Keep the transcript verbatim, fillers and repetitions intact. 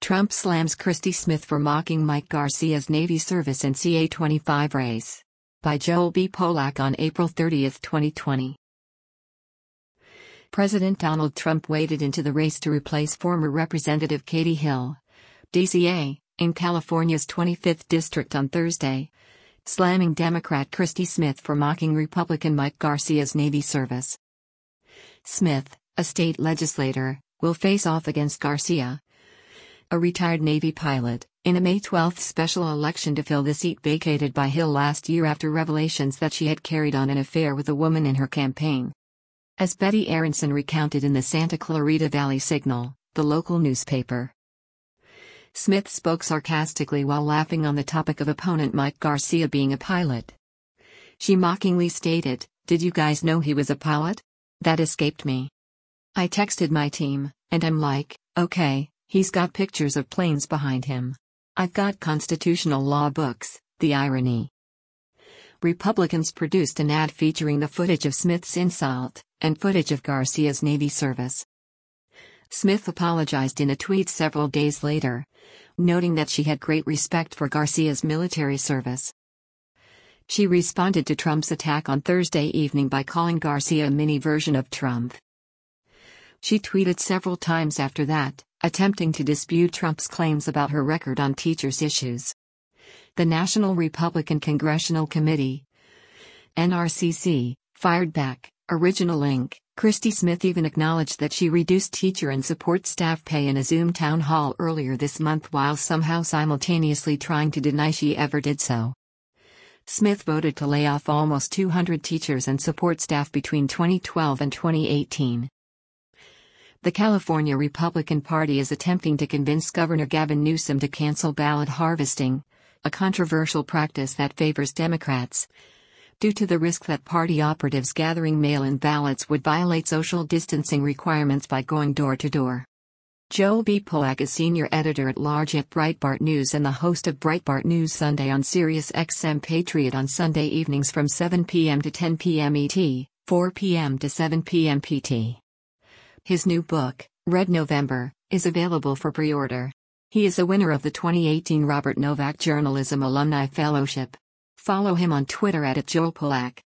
Trump slams Christy Smith for mocking Mike Garcia's Navy service in C A twenty-five race. By Joel B. Polak on April thirtieth, twenty twenty. President Donald Trump waded into the race to replace former Representative Katie Hill, D C A, in California's twenty-fifth district on Thursday, slamming Democrat Christy Smith for mocking Republican Mike Garcia's Navy service. Smith, a state legislator, will face off against Garcia, a retired Navy pilot, in a May twelfth special election to fill the seat vacated by Hill last year after revelations that she had carried on an affair with a woman in her campaign. As Betty Aronson recounted in the Santa Clarita Valley Signal, the local newspaper. Smith spoke sarcastically while laughing on the topic of opponent Mike Garcia being a pilot. She mockingly stated, "Did you guys know he was a pilot? That escaped me. I texted my team, and I'm like, okay, he's got pictures of planes behind him. I've got constitutional law books." The irony. Republicans produced an ad featuring the footage of Smith's insult, and footage of Garcia's Navy service. Smith apologized in a tweet several days later, noting that she had great respect for Garcia's military service. She responded to Trump's attack on Thursday evening by calling Garcia a mini version of Trump. She tweeted several times after that, attempting to dispute Trump's claims about her record on teachers' issues. The National Republican Congressional Committee, N R C C, fired back. Original link. Christy Smith even acknowledged that she reduced teacher and support staff pay in a Zoom town hall earlier this month while somehow simultaneously trying to deny she ever did so. Smith voted to lay off almost two hundred teachers and support staff between twenty twelve and twenty eighteen. The California Republican Party is attempting to convince Governor Gavin Newsom to cancel ballot harvesting, a controversial practice that favors Democrats, due to the risk that party operatives gathering mail-in ballots would violate social distancing requirements by going door to door. Joel B. Polak is senior editor-at-large at Breitbart News and the host of Breitbart News Sunday on Sirius X M Patriot on Sunday evenings from seven p m to ten p m E T, four p m to seven p m P T. His new book, Red November, is available for pre-order. He is a winner of the twenty eighteen Robert Novak Journalism Alumni Fellowship. Follow him on Twitter at Joel Polak.